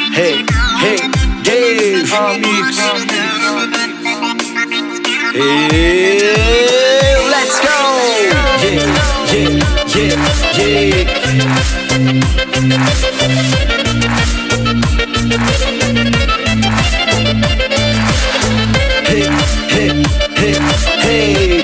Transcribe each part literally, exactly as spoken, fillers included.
Hey, hey, Dave Mix. Hey, let's go. Yeah, yeah, yeah, yeah. Hey, hey, hey, hey.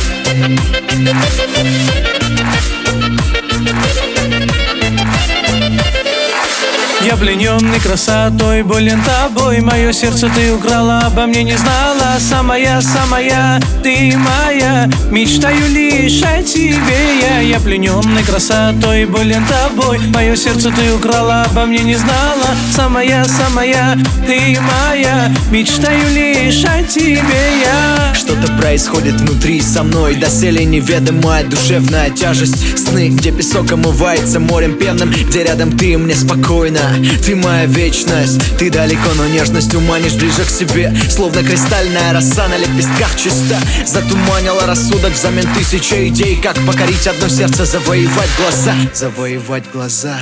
Я плененный красотой, болен тобой. Мое сердце ты украла, обо мне не знала. Самая, самая, ты моя. Мечтаю лишь о тебе я. Я плененный красотой, болен тобой. Мое сердце ты украла, обо мне не знала. Самая, самая, ты моя. Мечтаю лишь о тебе я. Что-то происходит внутри со мной, доселе неведомая душевная тяжесть. Сны, где песок омывается морем пенным, где рядом ты, мне спокойно. Ты моя вечность, ты далеко, но нежностью манишь ближе к себе. Словно кристальная роса на лепестках чиста. Затуманила рассудок взамен тысячи идей. Как покорить одно сердце, завоевать глаза. Завоевать глаза.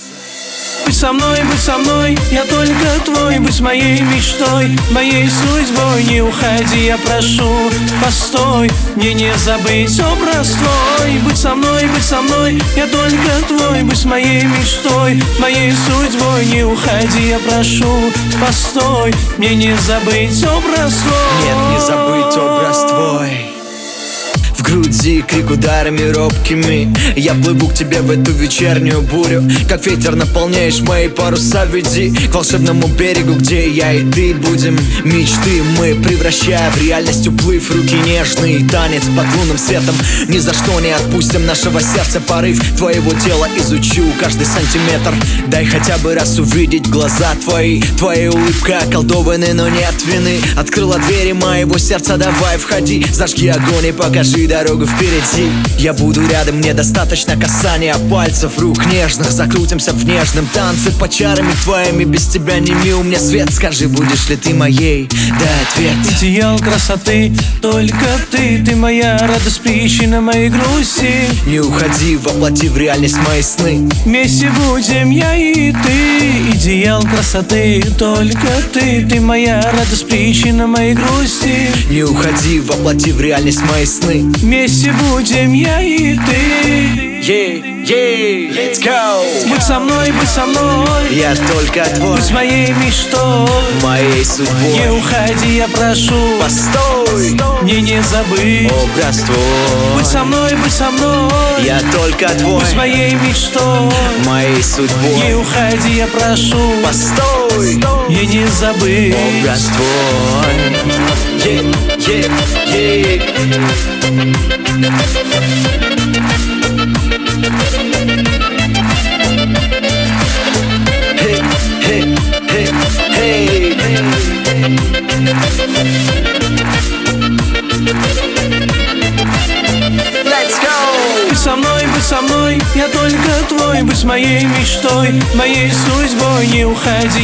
Будь со мной, будь со мной, я только твой. Будь моей мечтой, моей судьбой. Не уходи, я прошу, постой. Мне не забыть образ твой. Будь со мной, будь со мной, я только твой. Будь моей мечтой, моей судьбой. Не уходи, я прошу, постой. Мне не забыть образ твой. Нет, не забыть образ твой. В груди крик ударами робкими. Я плыву к тебе в эту вечернюю бурю. Как ветер наполняешь мои паруса. Веди к волшебному берегу, где я и ты будем. Мечты мы превращая в реальность. Уплыв, руки нежный, танец под лунным светом. Ни за что не отпустим нашего сердца порыв. Твоего тела изучу каждый сантиметр. Дай хотя бы раз увидеть глаза твои. Твоя улыбка околдованы, но нет вины. Открыла двери моего сердца, давай входи. Зажги огонь и покажи дорогу впереди. Я буду рядом, мне достаточно касания пальцев, рук нежных. Закрутимся в нежном танце под чарами твоими. Без тебя не мил мне свет. Скажи, будешь ли ты моей? Дай ответ. Идеал красоты, только ты. Ты моя радость, причина моей грусти. Не уходи, воплоти в реальность мои сны. Вместе будем я и ты. Идеал красоты, только ты. Ты моя радость, причина моей грусти. Не уходи, воплоти в реальность мои сны. Вместе будем я и ты. Yeah, yeah, let's go. Будь со мной, будь со мной. Я только твой. Будь моей мечтой, моей судьбой. не уходи, я прошу, постой. Мне не забыть образ твой. Будь со мной, будь со мной. Я только твой. Будь моей мечтой, моей судьбой. не уходи, я прошу, постой. Мне не забыть образ твой. Yeah, yeah, yeah. Hey, hey, hey, hey. Let's go. Будь со мной, будь со мной, я только твой. Будь моей мечтой, моей судьбой. Не уходи.